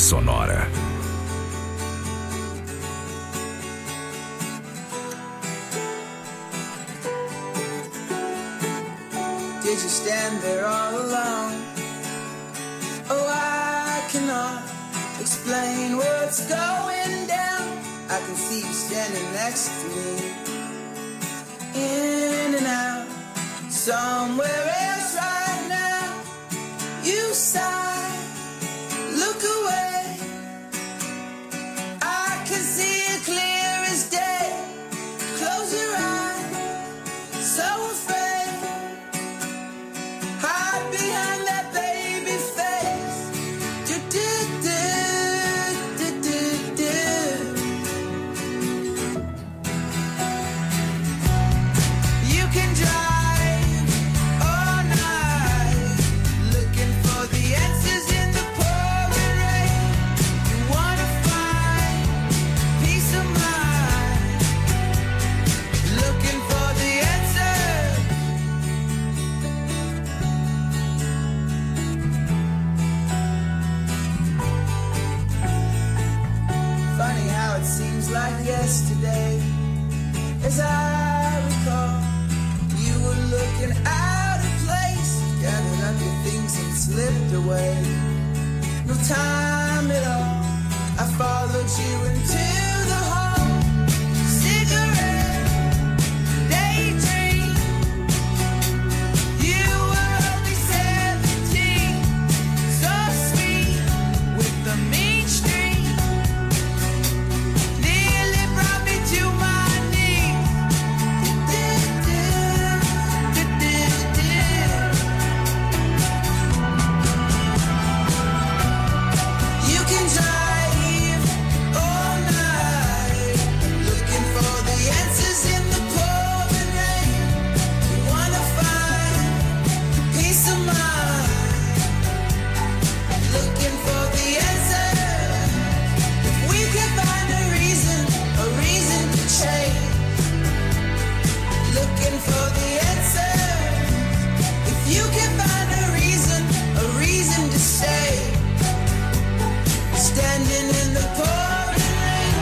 sonora. Did you stand there all alone? Oh, I cannot explain what's going down. I can see you standing next to me, in and out, somewhere else right now. You sigh, look away. I can see it clear as day. Close your eyes, so afraid. Hide behind that baby face. Do do do do do do. You can drive all night, looking for the answers in the pouring rain. You wanna find peace of mind, looking for the answers. Funny how it seems like yesterday. As I recall, you were looking out of place, gathered up your things and slipped away. No time at all, I followed you into the hall. Cigarette, daydream. You were only 17, so sweet with the mean streak. Nearly brought me to my knees. You can drive all night, looking for the answers in the pouring rain. You wanna find peace of mind, looking for the answers. If we can find a reason to change, looking for the answers. If you can find a reason to stay, standing in the pouring rain.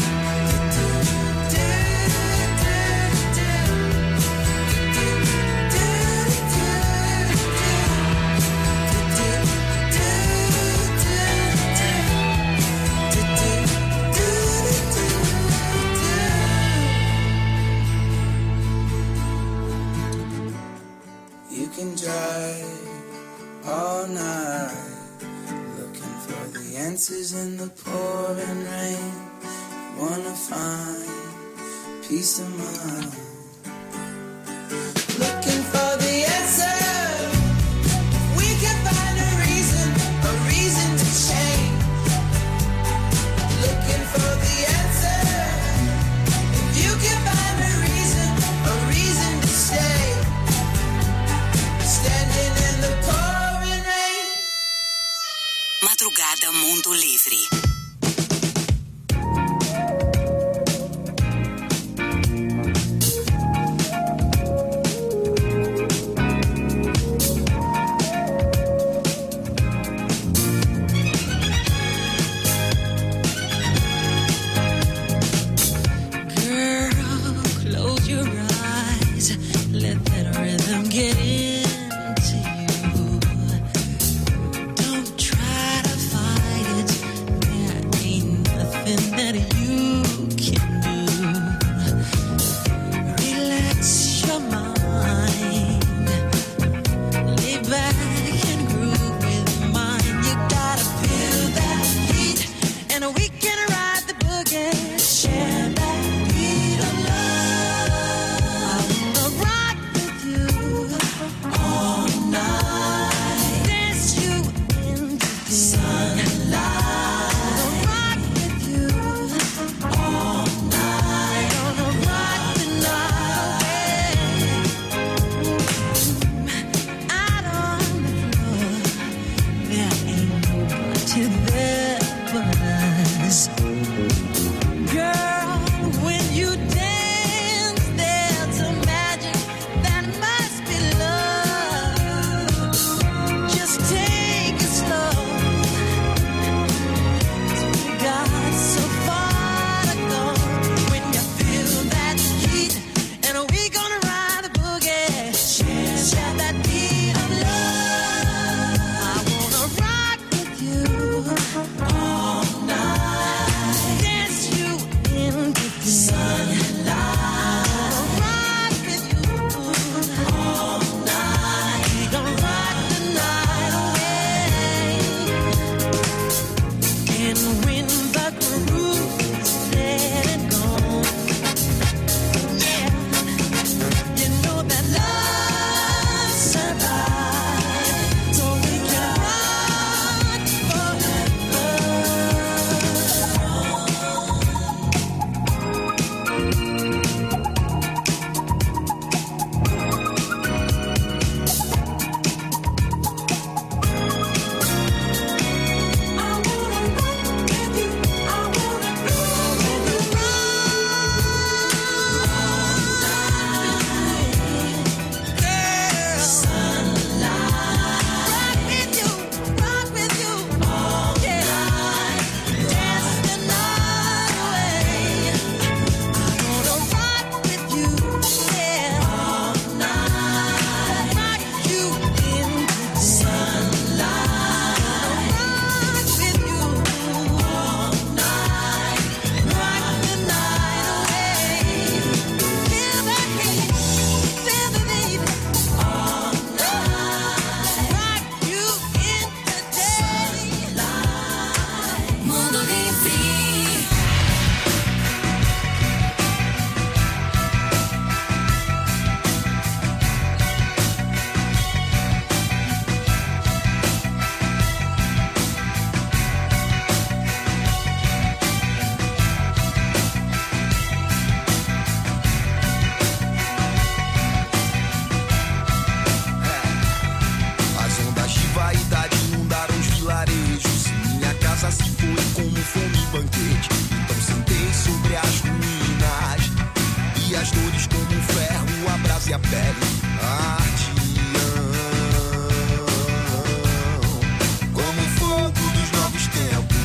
You can drive all night, looking for the answers in the pouring rain. Wanna find peace of mind, looking for the answer. We can find a reason to change, looking for the answer. If you can find a reason to stay, standing in the pouring rain. Madrugada Mundo Livre. as dores como um ferro, a brasa e a pele. Ardião, como o fogo dos novos tempos.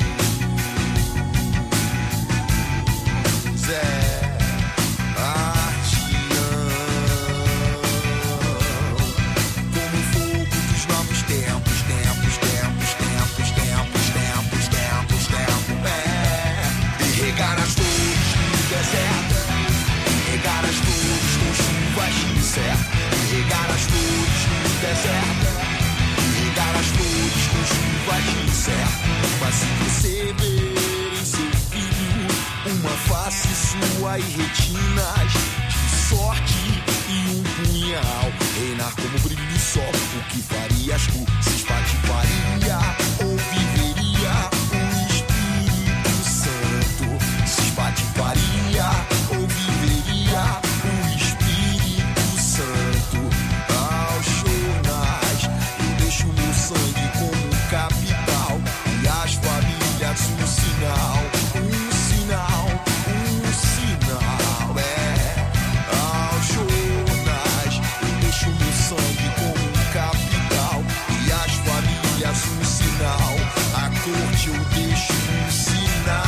Regar as flores no deserto, regar as flores com chuvas de incerto. Mas se você ver em seu filho uma face sua e retinas de sorte e um punhal, reinar como o brilho do sol, o que farias tu? Se espatifaria ou viveria o Espírito Santo? Se espatifaria ou viveria o Espírito Santo? Aos jornais eu deixo meu sangue como capital e as famílias um sinal, um sinal, um sinal. Aos jornais eu deixo meu sangue como capital e as famílias um sinal. A corte eu deixo um sinal.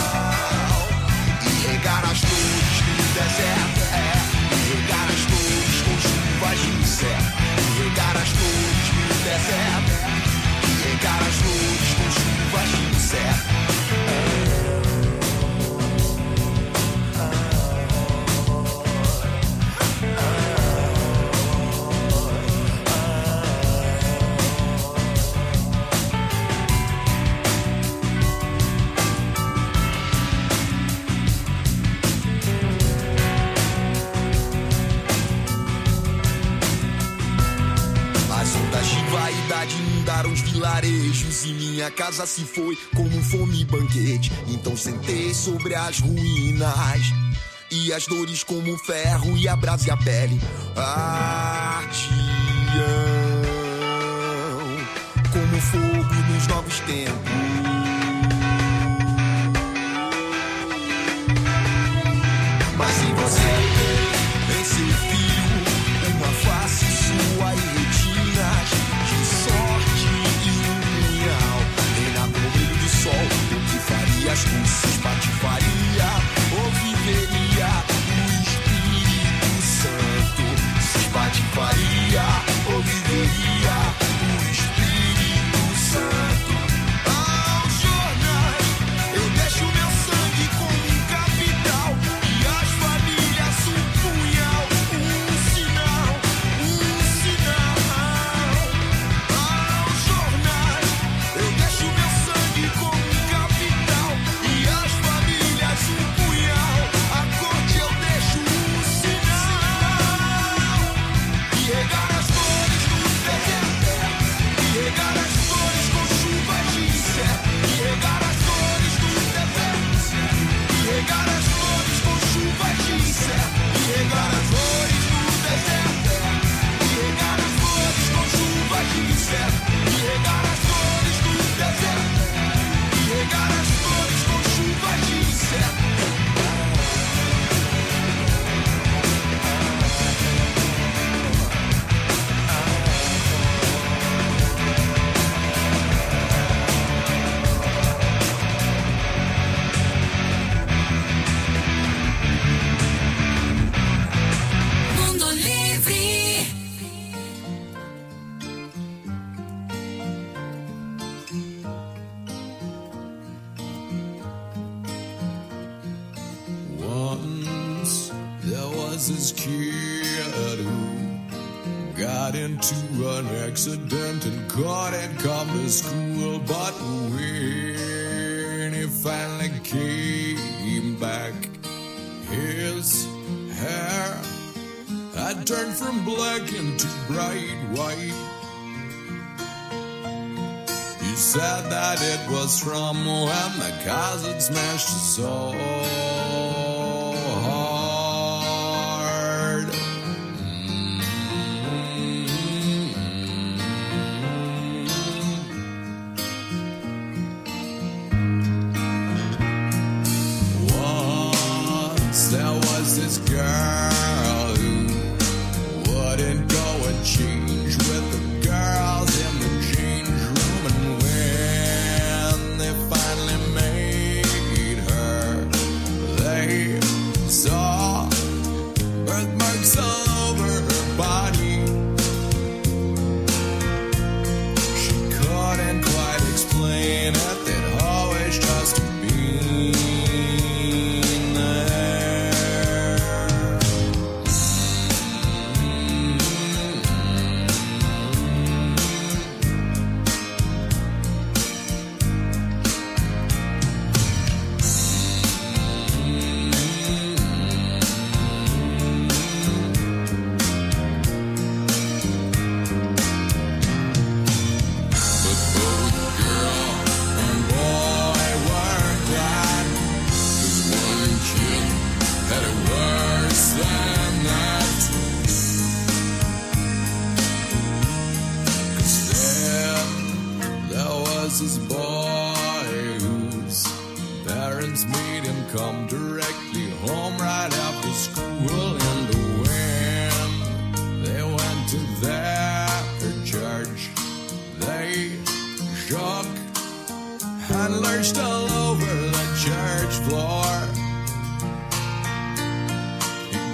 E regar as flores no deserto, e regar as flores com chuvas de incerto. E regar as flores no deserto, e regar as flores com chuvas de incerto. Inundaram os vilarejos e minha casa se foi como um fome banquete. Então sentei sobre as ruínas e as dores como um ferro e a brasa e a pele ardiam como fogo nos novos tempos. Mas se você vê em seu filho uma face sua e retinas de sorte e um punhal, reinar como o brilho do sol, o que farias tu? Se espatifaria ou viveria o Espírito Santo? Se espatifaria ou viveria o Espírito Santo? Aos jornais eu deixo meu sangue como um capital e as famílias um punhal, um sinal, um sinal. Aos jornais eu deixo meu sangue como um capital e as famílias um punhal. A corte eu deixo um sinal. E regar as flores no deserto, e regar as flores com chuvas de incerto. E regar as flores no deserto, e regar as flores com chuvas de incerto. E regar as flores no deserto, e regar as flores com chuvas de incerto. E regar as flores no deserto, e regar as flores com chuvas de incerto. Mundo Livre. Once there was this kid who got into an accident and couldn't come to school. But when he finally came back, his hair had turned from black into bright white. He said that it was from when the cars had smashed so hard. Once there was this girl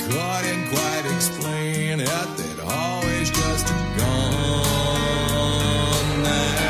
couldn't quite explain it. They'd always just gone there.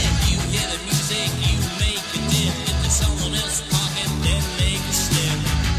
Someone else talking, then make a step.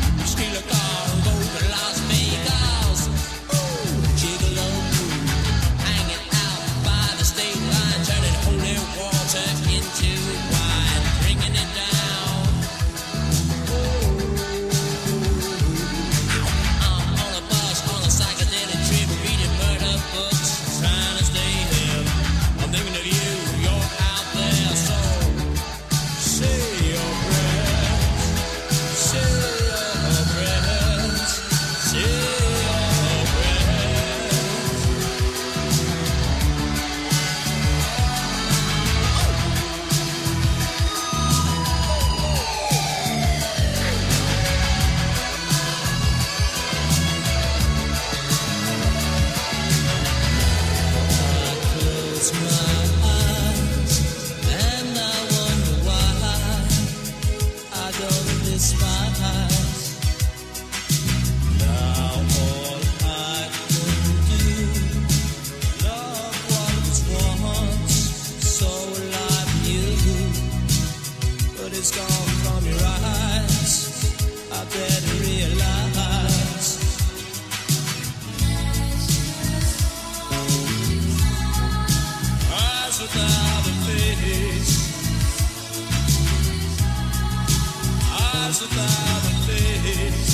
without a face.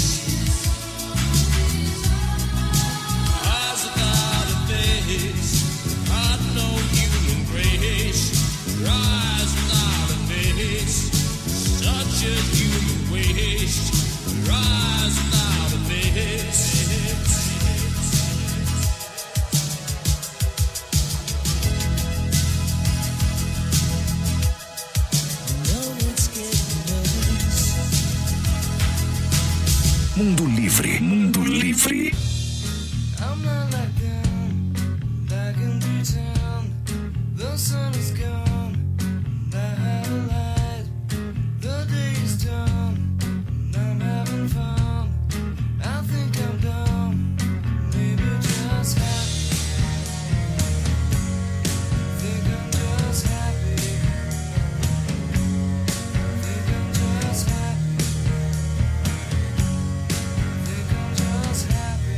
Eyes without a face. Got no human grace. Eyes without a face. Such a human waste. Eyes without a face. Mundo Livre, Mundo Livre. I'm not like them, I can pretend the sun is gone, and I have a light, the day is done, and I'm having fun. I think I'm dumb, maybe just happy. Think I'm just happy. Think I'm just happy. Think I'm just happy.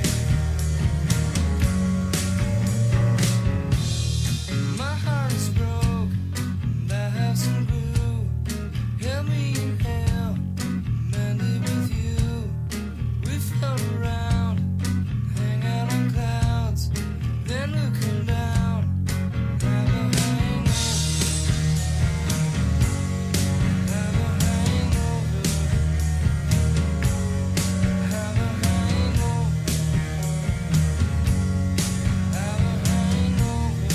My heart is broke, and I have some glue. Help me inhale, mend it with you. We float around, hang out on clouds, then looking down, have a hangover. Have a hangover. Have a hangover. Have a hangover.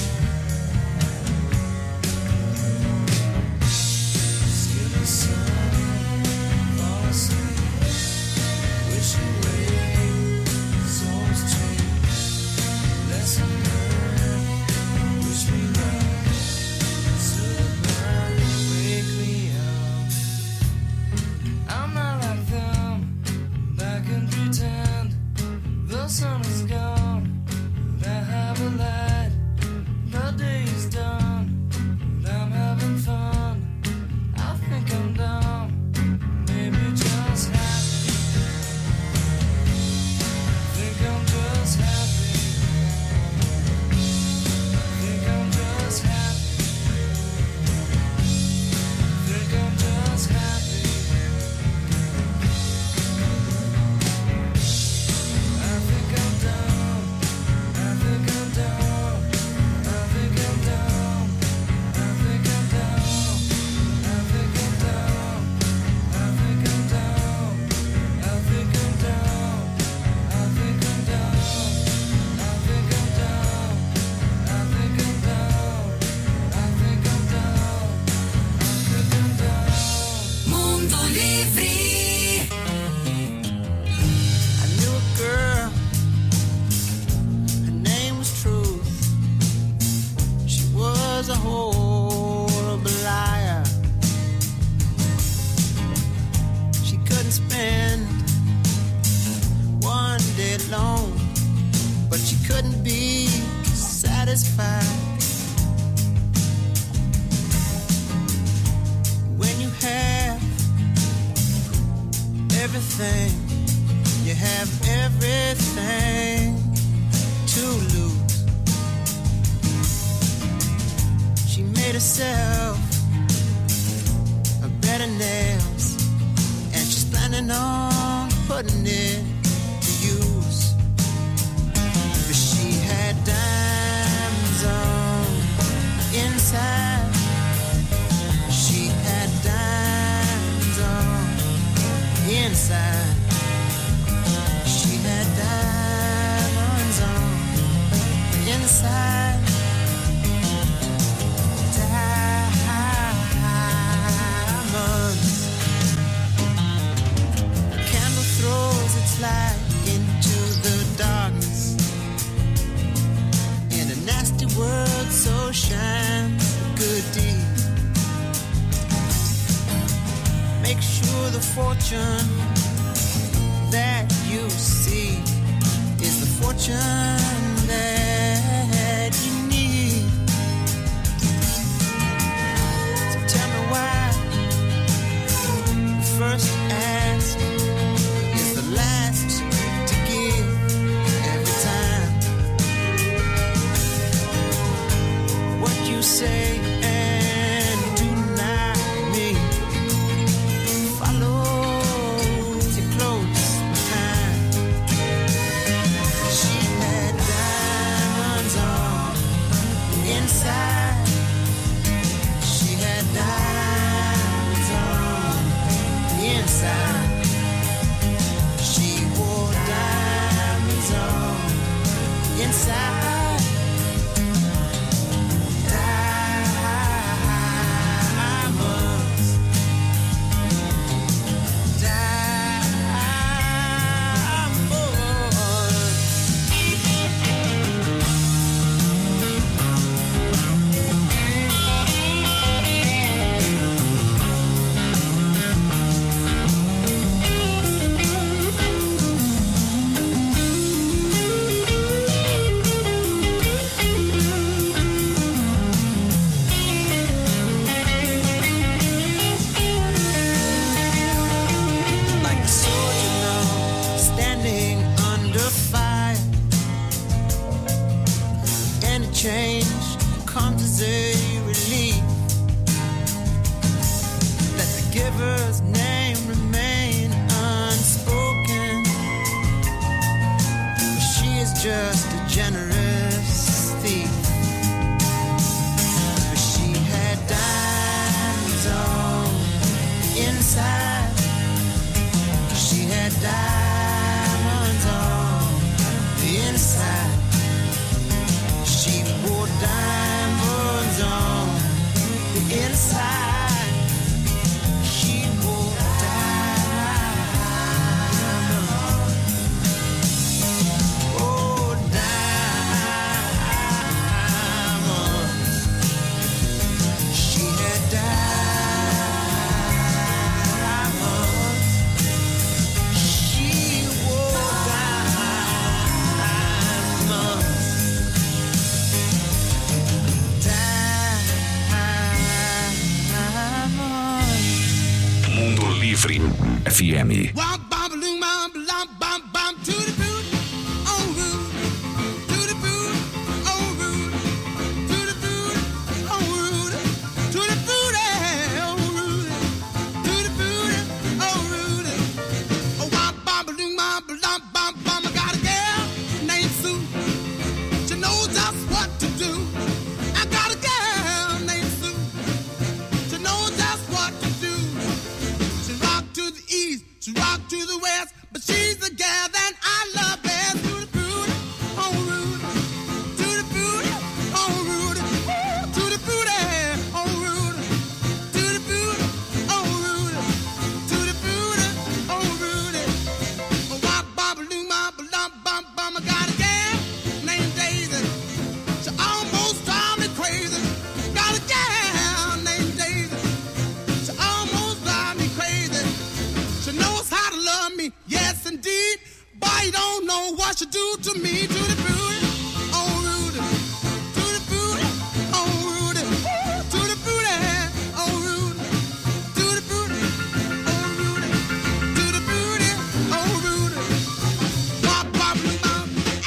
Skip the sun, fall asleep, wish away, souls cheap, lesson learned, wish me luck, slow burn, wake me up. I'm not like them, I can pretend the sun is gone, but I have a light, the day is done, but I'm having fun. I think I'm dumb, maybe just happy. Think I'm just happy. Think I'm just happy. Think I'm just happy. I think I'm dumb. I think I'm dumb. I think I'm dumb. I think I'm dumb. I think I'm dumb. I think I'm dumb. I think I'm dumb. I think I'm dumb. I think I'm dumb. I think I'm dumb. I think I'm dumb. I think I'm dumb. Mundo Livre. I knew a girl, her name was Truth. She was a horrible liar. She couldn't spend one day alone, but she couldn't be satisfied. When you have everything, you have everything to lose. She made herself a bed of nails, and she's planning on putting it to use. But she had diamonds on inside. She had diamonds on inside. She had diamonds on inside. Diamonds. The candle throws its light into the darkness. In a nasty world, so shines a good deed. Make sure the fortune that you see is the fortune that you need. So tell me why the first ask is the last to give every time. What you say and do not mean. Follow Livre FM. Rock to the west, but she's the gal that I love best. To the booty, oh Rudy. To the booty, oh Rudy. To the booty, oh Rudy. To the booty, oh Rudy. To the booty, oh Rudy. Wop bop loo ma bum bum bum. I got a gal named Daisy. She almost drive me crazy. Got a gal named Daisy. She almost drive me crazy. She knows how to love me, yes indeed. But you don't know what she do to me. To the booty, oh Rudy. To the booty, oh Rudy. To the booty, oh Rudy. To the booty, oh Rudy. To the booty, oh Rudy. Pop, pop, pop.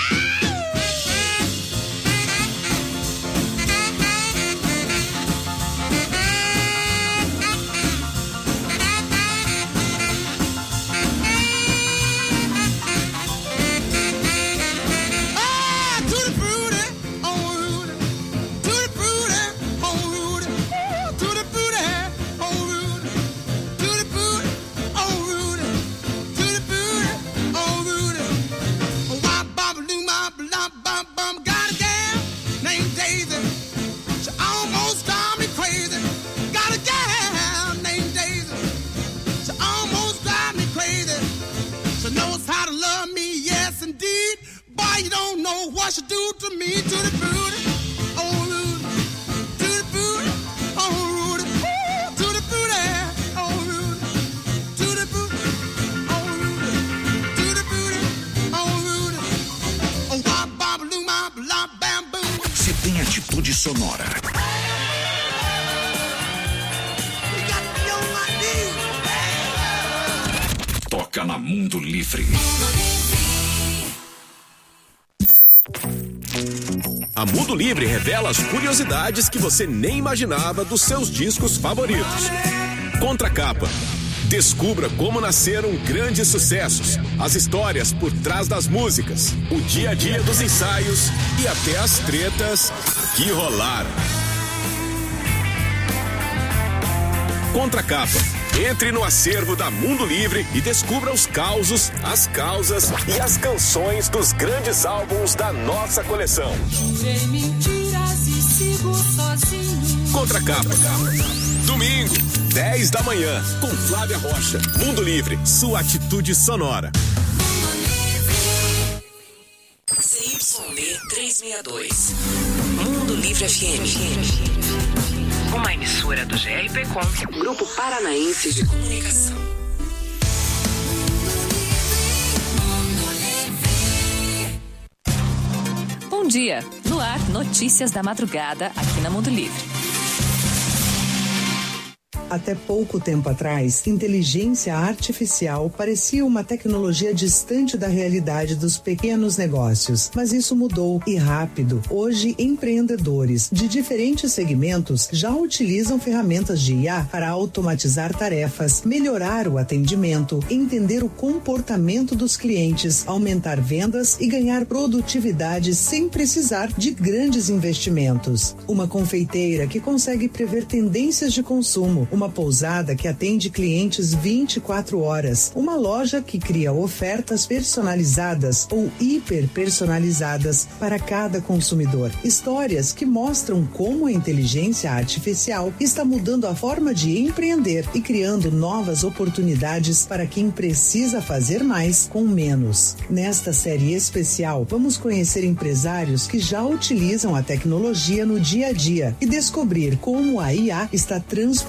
You don't know what she do to me. To the booty, oh Rudy. To the booty, oh Rudy. To the booty, oh Rudy. To the booty, oh Rudy. To the booty, oh Rudy. Oh wop bop loo ma blah bam boom. Se tem atitude sonora. Toca na Mundo Livre. A Mundo Livre revela as curiosidades que você nem imaginava dos seus discos favoritos. Contracapa. Descubra como nasceram grandes sucessos, as histórias por trás das músicas, o dia a dia dos ensaios e até as tretas que rolaram. Contracapa. Entre no acervo da Mundo Livre e descubra os causos, as causas e as canções dos grandes álbuns da nossa coleção. Contracapa. Domingo, 10 da manhã, com Flávia Rocha. Mundo Livre, sua atitude sonora. CYB 362. Mundo Livre FM. Uma emissora do GRPcom, Grupo Paranaense de Comunicação. Bom dia. No ar, notícias da madrugada aqui na Mundo Livre. Até pouco tempo atrás, inteligência artificial parecia uma tecnologia distante da realidade dos pequenos negócios. Mas isso mudou e rápido. Hoje, empreendedores de diferentes segmentos já utilizam ferramentas de IA para automatizar tarefas, melhorar o atendimento, entender o comportamento dos clientes, aumentar vendas e ganhar produtividade sem precisar de grandes investimentos. Uma confeiteira que consegue prever tendências de consumo, uma pousada que atende clientes 24 horas, uma loja que cria ofertas personalizadas ou hiper personalizadas para cada consumidor. Histórias que mostram como a inteligência artificial está mudando a forma de empreender e criando novas oportunidades para quem precisa fazer mais com menos. Nesta série especial, vamos conhecer empresários que já utilizam a tecnologia no dia a dia e descobrir como a IA está transformando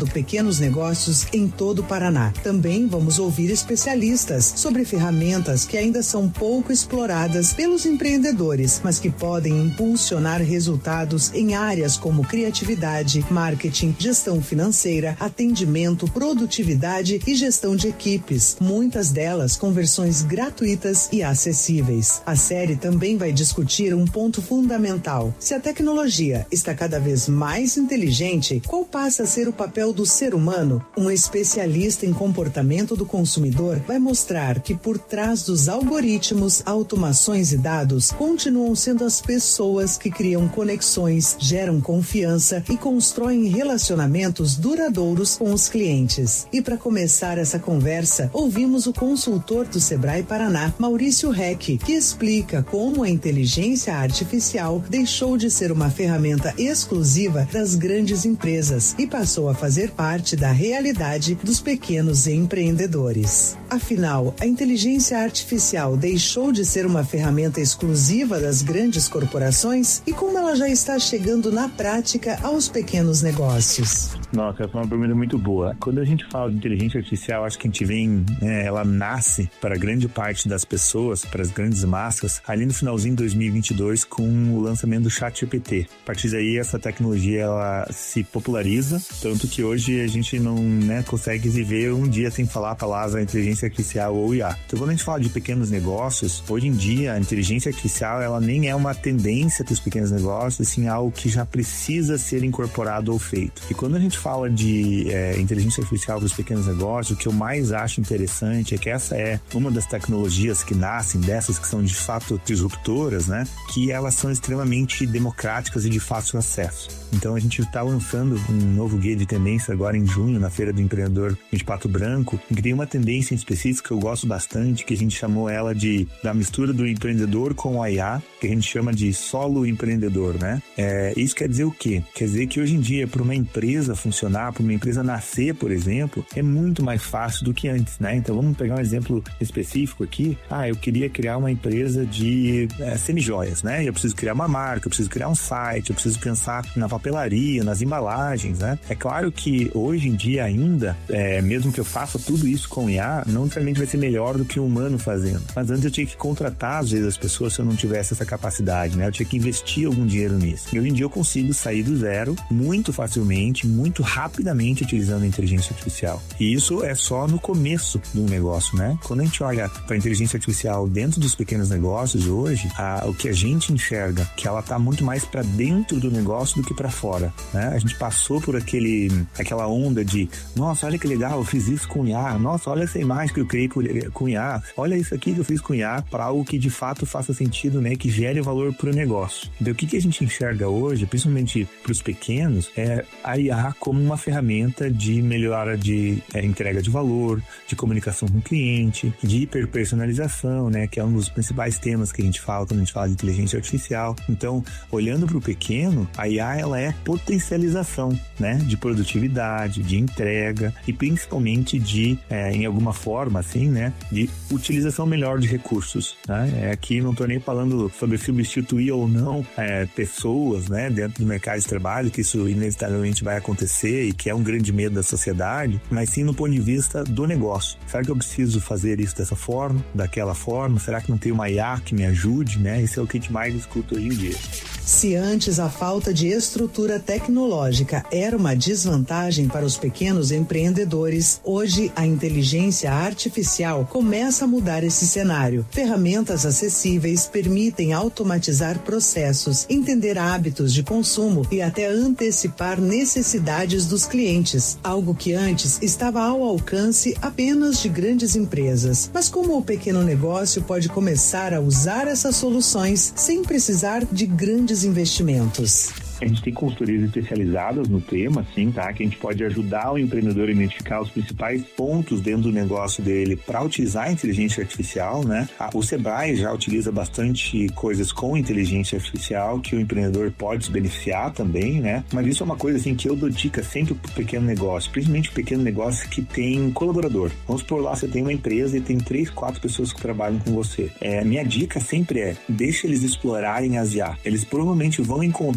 pequenos negócios em todo o Paraná. Também vamos ouvir especialistas sobre ferramentas que ainda são pouco exploradas pelos empreendedores, mas que podem impulsionar resultados em áreas como criatividade, marketing, gestão financeira, atendimento, produtividade e gestão de equipes. Muitas delas com versões gratuitas e acessíveis. A série também vai discutir um ponto fundamental. Se a tecnologia está cada vez mais inteligente, qual passa a ser o papel do ser humano? Um especialista em comportamento do consumidor vai mostrar que por trás dos algoritmos, automações e dados, continuam sendo as pessoas que criam conexões, geram confiança e constroem relacionamentos duradouros com os clientes. E para começar essa conversa, ouvimos o consultor do Sebrae Paraná, Maurício Reck, que explica como a inteligência artificial deixou de ser uma ferramenta exclusiva das grandes empresas e passou a fazer parte da realidade dos pequenos empreendedores. Afinal, a inteligência artificial deixou de ser uma ferramenta exclusiva das grandes corporações e como ela já está chegando na prática aos pequenos negócios? Nossa, essa é uma pergunta muito boa. Quando a gente fala de inteligência artificial, acho que a gente vem, ela nasce para grande parte das pessoas, para as grandes massas, ali no finalzinho de 2022 com o lançamento do ChatGPT. A partir daí, essa tecnologia ela se populariza, tanto que hoje a gente não consegue viver um dia sem falar a palavra inteligência artificial ou IA. Então, quando a gente fala de pequenos negócios, hoje em dia a inteligência artificial ela nem é uma tendência para os pequenos negócios, sim algo que já precisa ser incorporado ou feito. E quando a gente fala de inteligência artificial para os pequenos negócios, o que eu mais acho interessante é que essa é uma das tecnologias que nascem dessas que são de fato disruptoras, né? Que elas são extremamente democráticas e de fácil acesso. Então a gente está lançando um novo guia de tendência agora em junho, na Feira do Empreendedor de Pato Branco, em que tem uma tendência em específico que eu gosto bastante, que a gente chamou ela da mistura do empreendedor com a IA, que a gente chama de solo empreendedor, né? Isso quer dizer o quê? Quer dizer que hoje em dia, para uma empresa funcionar, para uma empresa nascer, por exemplo, é muito mais fácil do que antes, né? Então vamos pegar um exemplo específico aqui. Eu queria criar uma empresa de semijoias, né? Eu preciso criar uma marca, eu preciso criar um site, eu preciso pensar na papelaria, nas embalagens, né? É claro que hoje em dia ainda, mesmo que eu faça tudo isso com IA, não necessariamente vai ser melhor do que um humano fazendo. Mas antes eu tinha que contratar, às vezes, as pessoas se eu não tivesse essa capacidade, né? Eu tinha que investir algum dinheiro nisso. E hoje em dia eu consigo sair do zero muito facilmente, muito rapidamente utilizando a inteligência artificial. E isso é só no começo de um negócio, né? Quando a gente olha para a inteligência artificial dentro dos pequenos negócios hoje, o que a gente enxerga, que ela está muito mais para dentro do negócio do que para fora, né? A gente passou por aquela onda de, nossa, olha que legal, eu fiz isso com IA, nossa, olha essa imagem que eu criei com IA, olha isso aqui que eu fiz com IA, para algo que de fato faça sentido, né? Que gere valor para o negócio. Então o que a gente enxerga hoje, principalmente para os pequenos, é a IA como uma ferramenta de melhora de entrega de valor, de comunicação com o cliente, de hiperpersonalização, né? Que é um dos principais temas que a gente fala quando a gente fala de inteligência artificial. Então, olhando para o pequeno, a IA ela é potencialização, né? De produtividade, de entrega e principalmente de, em alguma forma, assim, né? De utilização melhor de recursos, né? Aqui não estou nem falando sobre substituir ou não pessoas, né? Dentro do mercado de trabalho, que isso inevitavelmente vai acontecer e que é um grande medo da sociedade, mas sim no ponto de vista do negócio. Será que eu preciso fazer isso dessa forma, daquela forma? Será que não tem uma IA que me ajude, né? Esse é o que a gente mais escuta hoje em dia. Se antes a falta de estrutura tecnológica era uma desvantagem para os pequenos empreendedores, hoje a inteligência artificial começa a mudar esse cenário. Ferramentas acessíveis permitem automatizar processos, entender hábitos de consumo e até antecipar necessidades dos clientes, algo que antes estava ao alcance apenas de grandes empresas. Mas como o pequeno negócio pode começar a usar essas soluções sem precisar de grandes investimentos? A gente tem consultorias especializadas no tema, sim, tá? Que a gente pode ajudar o empreendedor a identificar os principais pontos dentro do negócio dele para utilizar a inteligência artificial, né? O Sebrae já utiliza bastante coisas com inteligência artificial que o empreendedor pode se beneficiar também, né? Mas isso é uma coisa, assim, que eu dou dica sempre pro pequeno negócio, principalmente o pequeno negócio que tem colaborador. Vamos por lá, você tem uma empresa e tem 3, 4 pessoas que trabalham com você. Minha dica sempre deixa eles explorarem as IA. Eles provavelmente vão encontrar ferramentas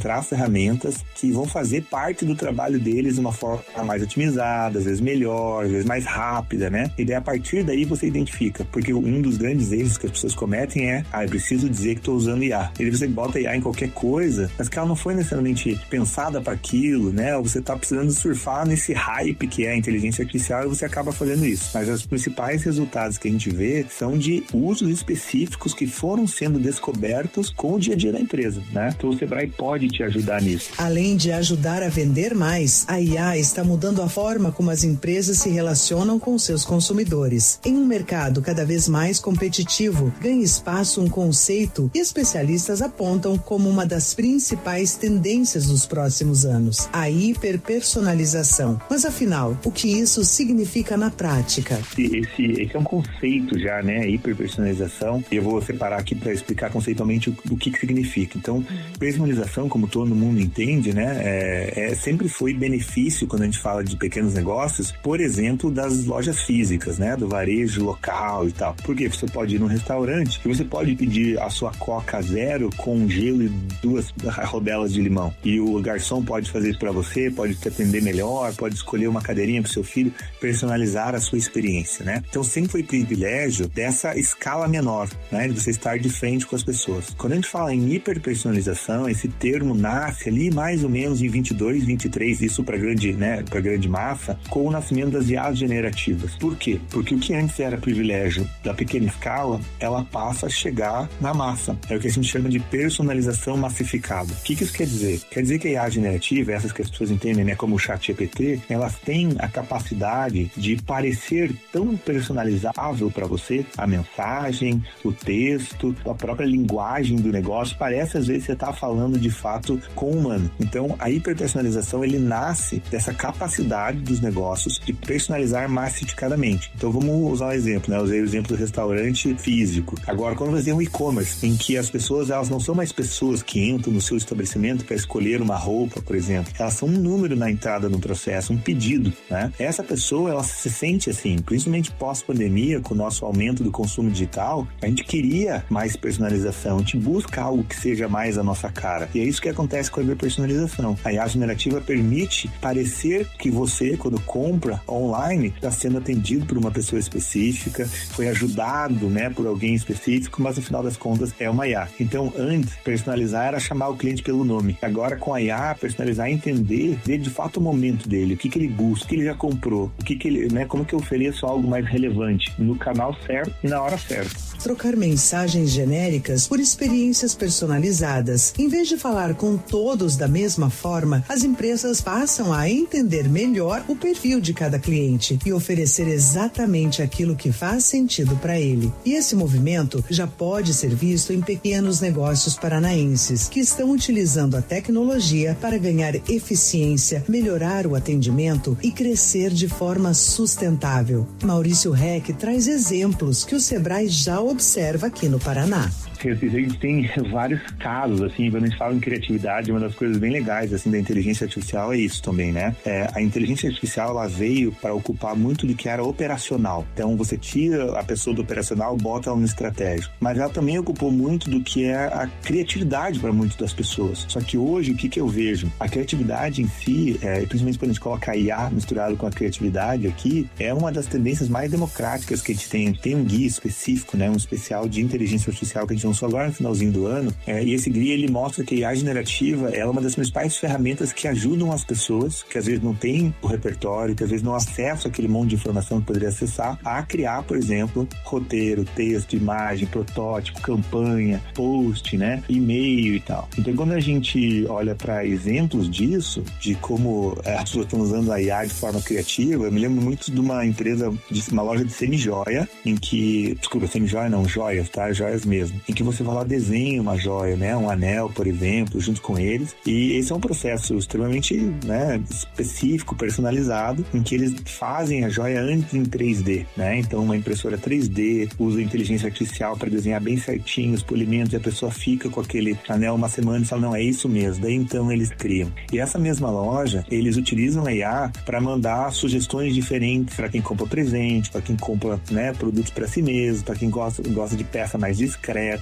ferramentas que vão fazer parte do trabalho deles de uma forma mais otimizada, às vezes melhor, às vezes mais rápida, né? E daí, a partir daí você identifica, porque um dos grandes erros que as pessoas cometem é, eu preciso dizer que estou usando IA. E você bota IA em qualquer coisa, mas que ela não foi necessariamente pensada para aquilo, né? Ou você está precisando surfar nesse hype que é a inteligência artificial e você acaba fazendo isso. Mas os principais resultados que a gente vê são de usos específicos que foram sendo descobertos com o dia a dia da empresa, né? Então o Sebrae pode te ajudar nisso. Além de ajudar a vender mais, a IA está mudando a forma como as empresas se relacionam com seus consumidores. Em um mercado cada vez mais competitivo, ganha espaço um conceito que especialistas apontam como uma das principais tendências dos próximos anos, a hiperpersonalização. Mas afinal, o que isso significa na prática? Esse é um conceito já, né? Hiperpersonalização. E eu vou separar aqui para explicar conceitualmente o que significa. Então, personalização, como todo mundo entende, né? Sempre foi benefício quando a gente fala de pequenos negócios, por exemplo, das lojas físicas, né? Do varejo local e tal. Porque você pode ir num restaurante e você pode pedir a sua Coca Zero com gelo e 2 rodelas de limão. E o garçom pode fazer isso para você, pode te atender melhor, pode escolher uma cadeirinha pro seu filho, personalizar a sua experiência, né? Então sempre foi privilégio dessa escala menor, né? De você estar de frente com as pessoas. Quando a gente fala em hiperpersonalização, esse termo nasce ali mais ou menos em 22, 23, isso para grande, né? Para grande massa, com o nascimento das IAs generativas. Por quê? Porque o que antes era privilégio da pequena escala, ela passa a chegar na massa. É o que a gente chama de personalização massificada. O que isso quer dizer? Quer dizer que a IA generativa, essas que as pessoas entendem, né, como o ChatGPT, elas têm a capacidade de parecer tão personalizável para você, a mensagem, o texto, a própria linguagem do negócio, parece às vezes você tá falando de fato com o humano. Então, a hiperpersonalização, ele nasce dessa capacidade dos negócios de personalizar massificadamente. Então, vamos usar um exemplo, né? Eu usei o exemplo do restaurante físico. Agora, quando você tem um e-commerce, em que as pessoas, elas não são mais pessoas que entram no seu estabelecimento para escolher uma roupa, por exemplo. Elas são um número na entrada no processo, um pedido, né? Essa pessoa, ela se sente assim, principalmente pós-pandemia, com o nosso aumento do consumo digital, a gente queria mais personalização, a gente busca algo que seja mais a nossa cara. E é isso que acontece com a hiperpersonalização. A IA generativa permite parecer que você, quando compra online, está sendo atendido por uma pessoa específica, foi ajudado, né, por alguém específico, mas no final das contas é uma IA. Então, antes, personalizar era chamar o cliente pelo nome. Agora, com a IA, personalizar é entender de fato o momento dele, o que ele busca, o que ele já comprou, o que ele, né, como que eu ofereço algo mais relevante no canal certo e na hora certa. Trocar mensagens genéricas por experiências personalizadas. Em vez de falar com todos da mesma forma, as empresas passam a entender melhor o perfil de cada cliente e oferecer exatamente aquilo que faz sentido para ele. E esse movimento já pode ser visto em pequenos negócios paranaenses que estão utilizando a tecnologia para ganhar eficiência, melhorar o atendimento e crescer de forma sustentável. Maurício Reck traz exemplos que o Sebrae já observa aqui no Paraná. A gente tem vários casos, assim, quando a gente fala em criatividade, uma das coisas bem legais, assim, da inteligência artificial é isso também, né? A inteligência artificial, ela veio para ocupar muito do que era operacional. Então, você tira a pessoa do operacional, bota ela no estratégico. Mas ela também ocupou muito do que é a criatividade para muitas das pessoas. Só que hoje, o que eu vejo? A criatividade em si, principalmente quando a gente coloca a IA misturado com a criatividade aqui, é uma das tendências mais democráticas que a gente tem. Tem um guia específico, né? Um especial de inteligência artificial que a gente lançou agora no finalzinho do ano, e esse guia, ele mostra que a IA generativa é uma das principais ferramentas que ajudam as pessoas, que às vezes não tem o repertório, que às vezes não acessam aquele monte de informação que poderia acessar, a criar, por exemplo, roteiro, texto, imagem, protótipo, campanha, post, né, e-mail e tal. Então, quando a gente olha para exemplos disso, de como as pessoas estão usando a IA de forma criativa, eu me lembro muito de uma empresa, uma loja de semi-joia, em que, desculpa, semi-joia não, joias, tá? Joias mesmo. Em que você vai lá, desenha uma joia, né? Um anel, por exemplo, junto com eles. E esse é um processo extremamente, né, específico, personalizado, em que eles fazem a joia antes em 3D, né? Então, uma impressora 3D usa inteligência artificial para desenhar bem certinho os polimentos e a pessoa fica com aquele anel uma semana e fala, não, é isso mesmo. Daí, então, eles criam. E essa mesma loja, eles utilizam a IA para mandar sugestões diferentes para quem compra presente, para quem compra, né, produtos para si mesmo, para quem gosta de peça mais discreta.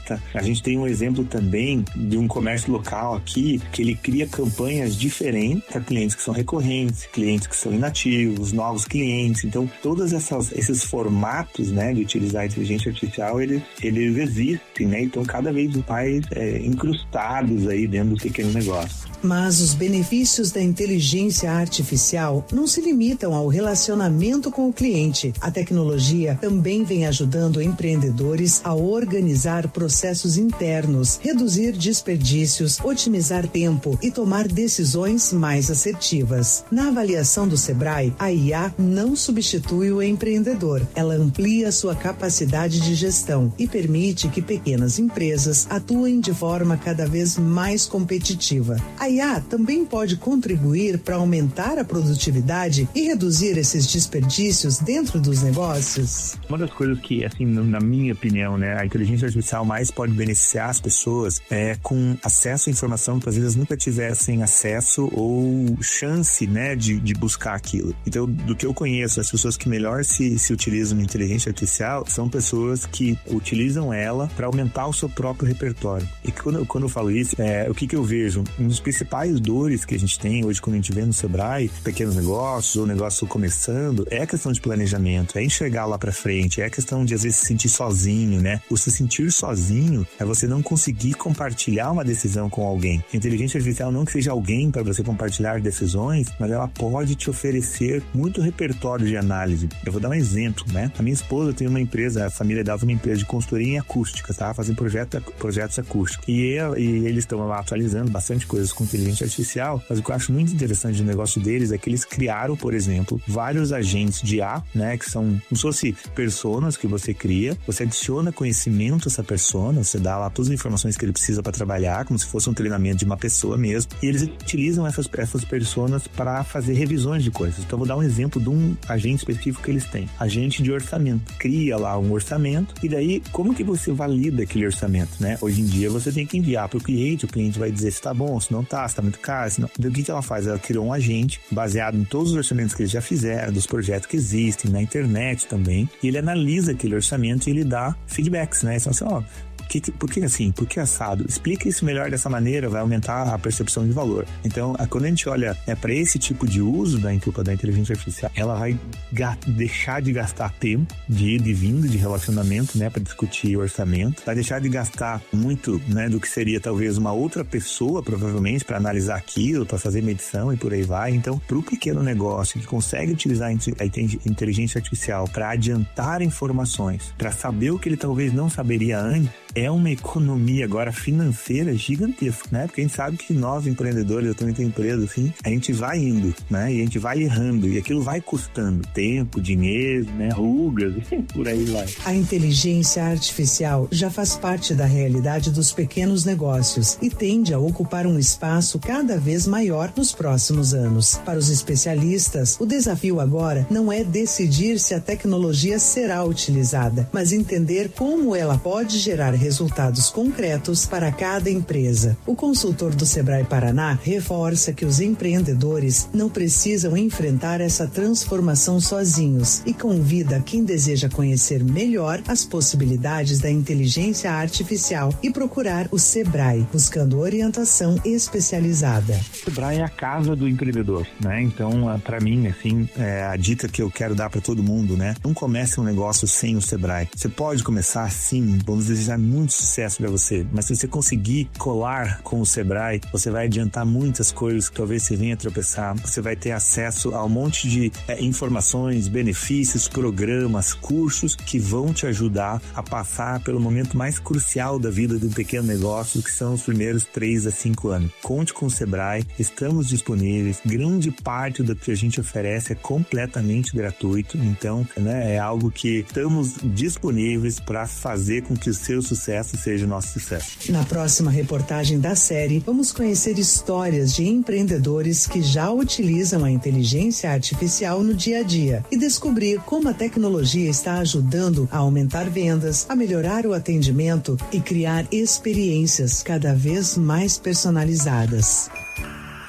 gosta. A gente tem um exemplo também de um comércio local aqui que ele cria campanhas diferentes para clientes que são recorrentes, clientes que são inativos, novos clientes. Então, todos esses formatos, né, de utilizar a inteligência artificial, eles existem, né? Então, cada vez mais incrustados aí dentro do pequeno negócio. Mas os benefícios da inteligência artificial não se limitam ao relacionamento com o cliente. A tecnologia também vem ajudando empreendedores a organizar processos internos, reduzir desperdícios, otimizar tempo e tomar decisões mais assertivas. Na avaliação do Sebrae, a IA não substitui o empreendedor. Ela amplia sua capacidade de gestão e permite que pequenas empresas atuem de forma cada vez mais competitiva. A IA também pode contribuir para aumentar a produtividade e reduzir esses desperdícios dentro dos negócios. Uma das coisas que, assim, na minha opinião, né, a inteligência artificial mais pode beneficiar as pessoas com acesso à informação que às vezes nunca tivessem acesso ou chance, né, de buscar aquilo. Então, do que eu conheço, as pessoas que melhor se utilizam na inteligência artificial são pessoas que utilizam ela para aumentar o seu próprio repertório. E quando eu falo isso, o que eu vejo? Um dos principais dores que a gente tem hoje quando a gente vê no Sebrae, pequenos negócios ou negócio começando, é a questão de planejamento, é enxergar lá pra frente, é a questão de às vezes se sentir sozinho, né? O se sentir sozinho é você não conseguir compartilhar uma decisão com alguém. A inteligência artificial não que seja alguém para você compartilhar decisões, mas ela pode te oferecer muito repertório de análise. Eu vou dar um exemplo, né? A minha esposa tem uma empresa, a família dela tem uma empresa de consultoria em acústica, tá? Fazem projetos acústicos. E eles estão lá atualizando bastante coisas com inteligência artificial, mas o que eu acho muito interessante do negócio deles é que eles criaram, por exemplo, vários agentes de IA, né, que são como se fossem personas que você cria, você adiciona conhecimento a essa persona, você dá lá todas as informações que ele precisa para trabalhar, como se fosse um treinamento de uma pessoa mesmo, e eles utilizam essas personas para fazer revisões de coisas. Então, eu vou dar um exemplo de um agente específico que eles têm, agente de orçamento. Cria lá um orçamento, e daí, como que você valida aquele orçamento, né? Hoje em dia, você tem que enviar para o cliente vai dizer se tá bom, se não tá, se tá muito caro, se não. Então, o que ela faz? Ela criou um agente baseado em todos os orçamentos que eles já fizeram, dos projetos que existem, na internet também, e ele analisa aquele orçamento e ele dá feedbacks, né? Então, assim, por que assim? Por que assado? Explica isso melhor dessa maneira, vai aumentar a percepção de valor. Então, quando a gente olha para esse tipo de uso da inteligência artificial, ela vai deixar de gastar tempo de ida e vinda, de relacionamento, né, para discutir orçamento, vai deixar de gastar muito, né, do que seria talvez uma outra pessoa, provavelmente, para analisar aquilo, para fazer medição e por aí vai. Então, para o pequeno negócio que consegue utilizar a inteligência artificial para adiantar informações, para saber o que ele talvez não saberia antes, é uma economia agora financeira gigantesca, né? Porque a gente sabe que nós, empreendedores, eu também tenho empresa, assim, a gente vai indo, né? E a gente vai errando, e aquilo vai custando tempo, dinheiro, né? Rugas, e por aí vai. A inteligência artificial já faz parte da realidade dos pequenos negócios e tende a ocupar um espaço cada vez maior nos próximos anos. Para os especialistas, o desafio agora não é decidir se a tecnologia será utilizada, mas entender como ela pode gerar resultados concretos para cada empresa. O consultor do Sebrae Paraná reforça que os empreendedores não precisam enfrentar essa transformação sozinhos e convida quem deseja conhecer melhor as possibilidades da inteligência artificial e procurar o Sebrae, buscando orientação especializada. O Sebrae é a casa do empreendedor, né? Então, para mim, assim, a dica que eu quero dar para todo mundo, né? Não comece um negócio sem o Sebrae. Você pode começar sim, vamos desejar muito sucesso para você, mas se você conseguir colar com o Sebrae, você vai adiantar muitas coisas que talvez você venha tropeçar, você vai ter acesso a um monte de informações, benefícios, programas, cursos que vão te ajudar a passar pelo momento mais crucial da vida de um pequeno negócio, que são os primeiros 3 a 5 anos. Conte com o Sebrae, estamos disponíveis, grande parte do que a gente oferece é completamente gratuito, então, né, é algo que estamos disponíveis para fazer com que o seu sucesso seja o nosso sucesso. Na próxima reportagem da série, vamos conhecer histórias de empreendedores que já utilizam a inteligência artificial no dia a dia e descobrir como a tecnologia está ajudando a aumentar vendas, a melhorar o atendimento e criar experiências cada vez mais personalizadas.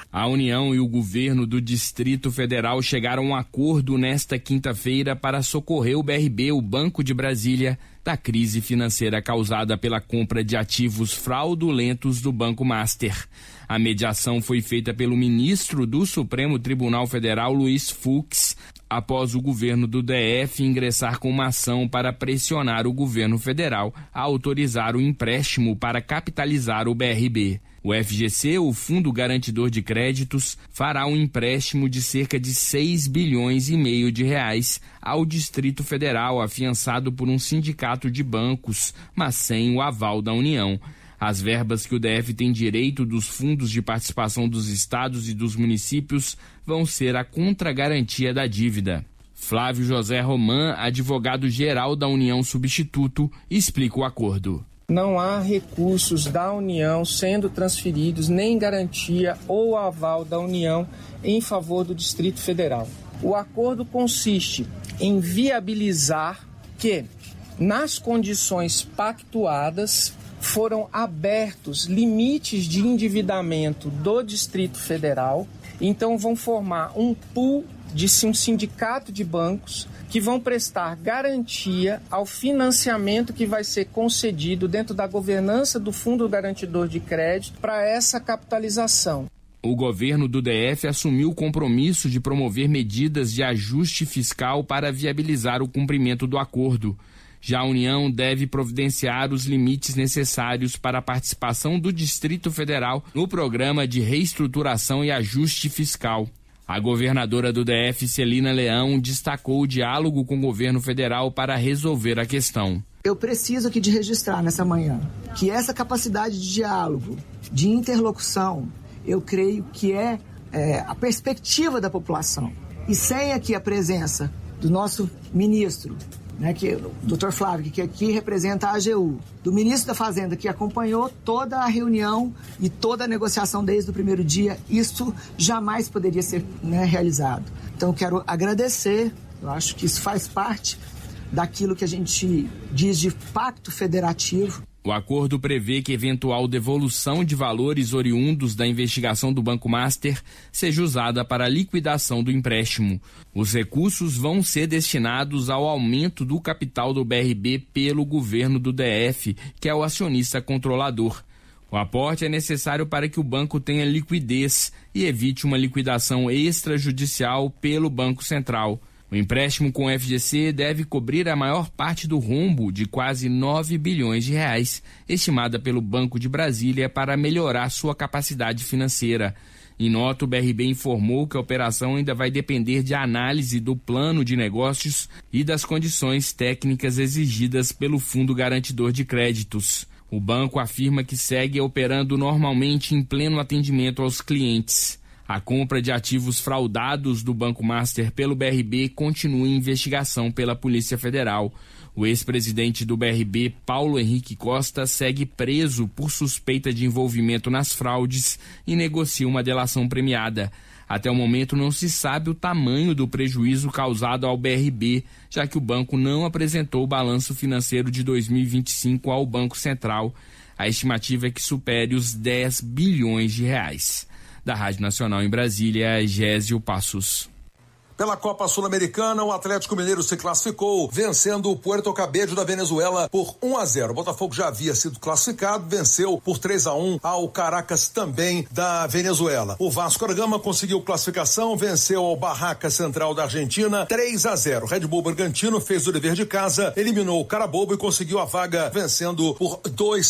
A União e o governo do Distrito Federal chegaram a um acordo nesta quinta-feira para socorrer o BRB, o Banco de Brasília, da crise financeira causada pela compra de ativos fraudulentos do Banco Master. A mediação foi feita pelo ministro do Supremo Tribunal Federal, Luiz Fux, após o governo do DF ingressar com uma ação para pressionar o governo federal a autorizar o empréstimo para capitalizar o BRB. O FGC, o Fundo Garantidor de Créditos, fará um empréstimo de cerca de 6 bilhões e meio de reais ao Distrito Federal, afiançado por um sindicato de bancos, mas sem o aval da União. As verbas que o DF tem direito dos fundos de participação dos estados e dos municípios vão ser a contragarantia da dívida. Flávio José Roman, advogado-geral da União Substituto, explica o acordo. Não há recursos da União sendo transferidos, nem garantia ou aval da União em favor do Distrito Federal. O acordo consiste em viabilizar que, nas condições pactuadas, foram abertos limites de endividamento do Distrito Federal, então vão formar um pool de um sindicato de bancos que vão prestar garantia ao financiamento que vai ser concedido dentro da governança do Fundo Garantidor de Crédito para essa capitalização. O governo do DF assumiu o compromisso de promover medidas de ajuste fiscal para viabilizar o cumprimento do acordo. Já a União deve providenciar os limites necessários para a participação do Distrito Federal no programa de reestruturação e ajuste fiscal. A governadora do DF, Celina Leão, destacou o diálogo com o governo federal para resolver a questão. Eu preciso aqui de registrar nessa manhã que essa capacidade de diálogo, de interlocução, eu creio que é a perspectiva da população. E sem aqui a presença do nosso ministro, que o Dr. Flávio, que aqui representa a AGU, do ministro da Fazenda, que acompanhou toda a reunião e toda a negociação desde o primeiro dia, isso jamais poderia ser realizado. Então, eu quero agradecer, eu acho que isso faz parte daquilo que a gente diz de pacto federativo. O acordo prevê que eventual devolução de valores oriundos da investigação do Banco Master seja usada para a liquidação do empréstimo. Os recursos vão ser destinados ao aumento do capital do BRB pelo governo do DF, que é o acionista controlador. O aporte é necessário para que o banco tenha liquidez e evite uma liquidação extrajudicial pelo Banco Central. O empréstimo com o FGC deve cobrir a maior parte do rombo de quase 9 bilhões de reais, estimada pelo Banco de Brasília para melhorar sua capacidade financeira. Em nota, o BRB informou que a operação ainda vai depender de análise do plano de negócios e das condições técnicas exigidas pelo Fundo Garantidor de Créditos. O banco afirma que segue operando normalmente em pleno atendimento aos clientes. A compra de ativos fraudados do Banco Master pelo BRB continua em investigação pela Polícia Federal. O ex-presidente do BRB, Paulo Henrique Costa, segue preso por suspeita de envolvimento nas fraudes e negocia uma delação premiada. Até o momento não se sabe o tamanho do prejuízo causado ao BRB, já que o banco não apresentou o balanço financeiro de 2025 ao Banco Central. A estimativa é que supere os 10 bilhões de reais. Da Rádio Nacional em Brasília, Gésio Passos. Pela Copa Sul-Americana, o Atlético Mineiro se classificou, vencendo o Puerto Cabello da Venezuela por 1-0. O Botafogo já havia sido classificado, venceu por 3-1 ao Caracas, também da Venezuela. O Vasco da Gama conseguiu classificação, venceu ao Barraca Central da Argentina 3-0. Red Bull Bragantino fez o dever de casa, eliminou o Carabobo e conseguiu a vaga, vencendo por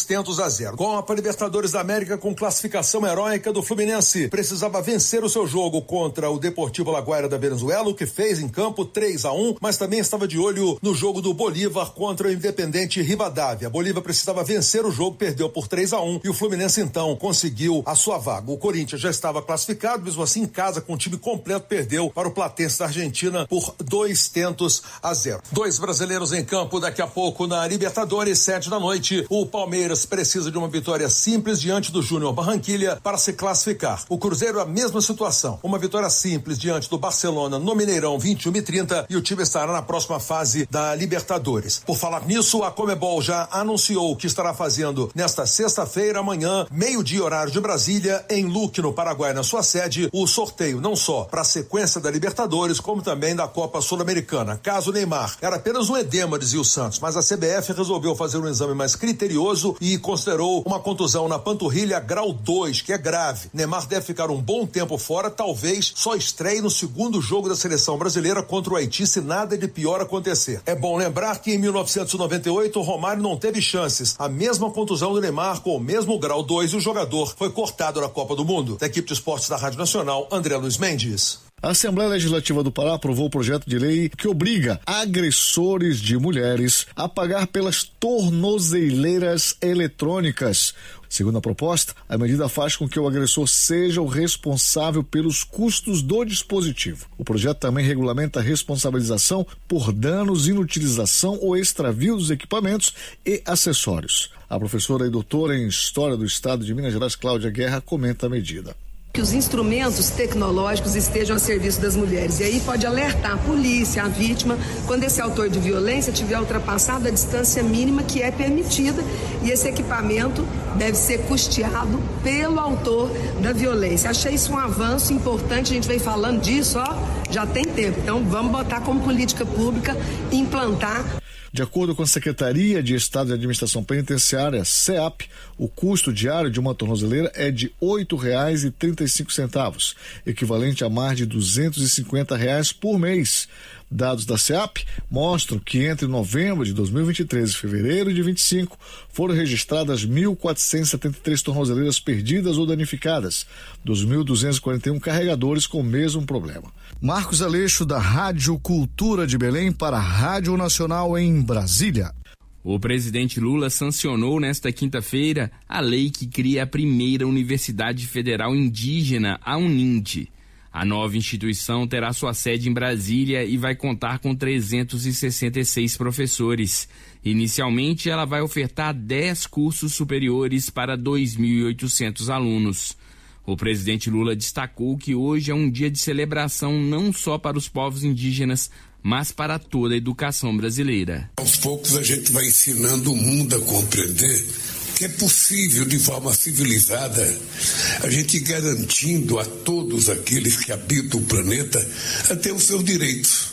2-0. Copa Libertadores da América com classificação heróica do Fluminense. Precisava vencer o seu jogo contra o Deportivo Alagoas da Venezuela, que fez em campo 3-1, mas também estava de olho no jogo do Bolívar contra o Independente Rivadavia. A Bolívar precisava vencer o jogo, perdeu por 3-1 e o Fluminense então conseguiu a sua vaga. O Corinthians já estava classificado, mesmo assim em casa com o time completo perdeu para o Platense da Argentina por 2-0. Dois brasileiros em campo daqui a pouco na Libertadores, 19h. O Palmeiras precisa de uma vitória simples diante do Júnior Barranquilla para se classificar. O Cruzeiro a mesma situação, uma vitória simples diante do Barcelona no no Mineirão, 21h30, e o time estará na próxima fase da Libertadores. Por falar nisso, a Conmebol já anunciou que estará fazendo nesta sexta-feira, amanhã, meio-dia, horário de Brasília, em Luque, no Paraguai, na sua sede, o sorteio não só para a sequência da Libertadores, como também da Copa Sul-Americana. Caso Neymar era apenas um edema, dizia o Santos, mas a CBF resolveu fazer um exame mais criterioso e considerou uma contusão na panturrilha grau 2, que é grave. Neymar deve ficar um bom tempo fora, talvez só estreie no segundo jogo da seleção brasileira contra o Haiti, se nada de pior acontecer. É bom lembrar que em 1998 o Romário não teve chances. A mesma contusão do Neymar com o mesmo grau 2 e o jogador foi cortado na Copa do Mundo. Da equipe de esportes da Rádio Nacional, André Luiz Mendes. A Assembleia Legislativa do Pará aprovou o projeto de lei que obriga agressores de mulheres a pagar pelas tornozeleiras eletrônicas. Segundo a proposta, a medida faz com que o agressor seja o responsável pelos custos do dispositivo. O projeto também regulamenta a responsabilização por danos, inutilização ou extravio dos equipamentos e acessórios. A professora e doutora em História do Estado de Minas Gerais, Cláudia Guerra, comenta a medida. Que os instrumentos tecnológicos estejam a serviço das mulheres. E aí pode alertar a polícia, a vítima, quando esse autor de violência tiver ultrapassado a distância mínima que é permitida, e esse equipamento deve ser custeado pelo autor da violência. Achei isso um avanço importante, a gente vem falando disso, já tem tempo. Então vamos botar como política pública, implantar. De acordo com a Secretaria de Estado de Administração Penitenciária, SEAP, o custo diário de uma tornozeleira é de R$ 8,35, equivalente a mais de R$ 250 por mês. Dados da SEAP mostram que entre novembro de 2023 e fevereiro de 2025 foram registradas 1.473 tornozeleiras perdidas ou danificadas, 2.241 carregadores com o mesmo problema. Marcos Aleixo, da Rádio Cultura de Belém, para a Rádio Nacional em Brasília. O presidente Lula sancionou nesta quinta-feira a lei que cria a primeira Universidade Federal Indígena, a UNIND. A nova instituição terá sua sede em Brasília e vai contar com 366 professores. Inicialmente, ela vai ofertar 10 cursos superiores para 2.800 alunos. O presidente Lula destacou que hoje é um dia de celebração não só para os povos indígenas, mas para toda a educação brasileira. Aos poucos a gente vai ensinando o mundo a compreender que é possível, de forma civilizada, a gente garantindo a todos aqueles que habitam o planeta a ter os seus direitos.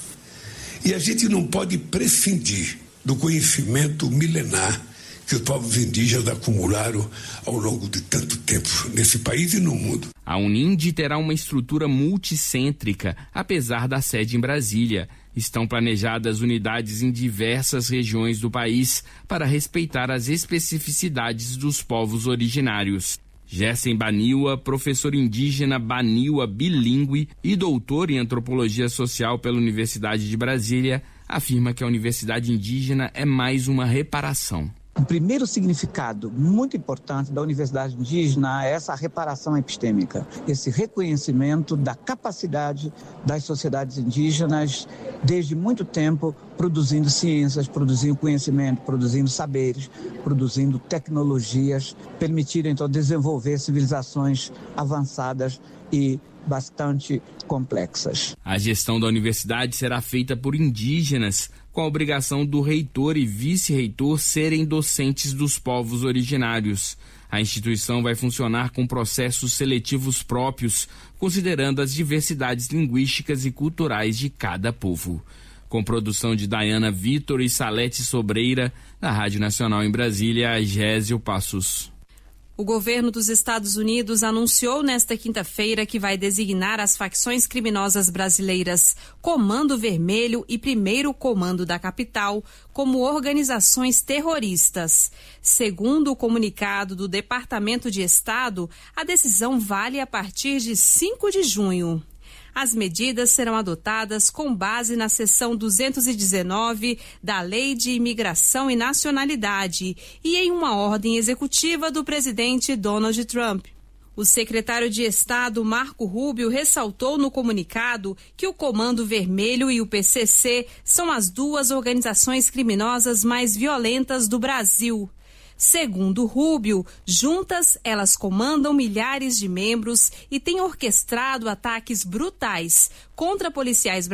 E a gente não pode prescindir do conhecimento milenar que os povos indígenas acumularam ao longo de tanto tempo nesse país e no mundo. A UNIND terá uma estrutura multicêntrica, apesar da sede em Brasília. Estão planejadas unidades em diversas regiões do país para respeitar as especificidades dos povos originários. Gersen Baniwa, professor indígena Baniwa bilíngue e doutor em antropologia social pela Universidade de Brasília, afirma que a Universidade Indígena é mais uma reparação. O primeiro significado muito importante da Universidade Indígena é essa reparação epistêmica, esse reconhecimento da capacidade das sociedades indígenas, desde muito tempo, produzindo ciências, produzindo conhecimento, produzindo saberes, produzindo tecnologias, permitindo então desenvolver civilizações avançadas e bastante complexas. A gestão da universidade será feita por indígenas, com a obrigação do reitor e vice-reitor serem docentes dos povos originários. A instituição vai funcionar com processos seletivos próprios, considerando as diversidades linguísticas e culturais de cada povo. Com produção de Dayana Vitor e Salete Sobreira, da Rádio Nacional em Brasília, Gésio Passos. O governo dos Estados Unidos anunciou nesta quinta-feira que vai designar as facções criminosas brasileiras Comando Vermelho e Primeiro Comando da Capital como organizações terroristas. Segundo o comunicado do Departamento de Estado, a decisão vale a partir de 5 de junho. As medidas serão adotadas com base na seção 219 da Lei de Imigração e Nacionalidade e em uma ordem executiva do presidente Donald Trump. O secretário de Estado, Marco Rubio, ressaltou no comunicado que o Comando Vermelho e o PCC são as duas organizações criminosas mais violentas do Brasil. Segundo Rubio, juntas elas comandam milhares de membros e têm orquestrado ataques brutais contra policiais brasileiros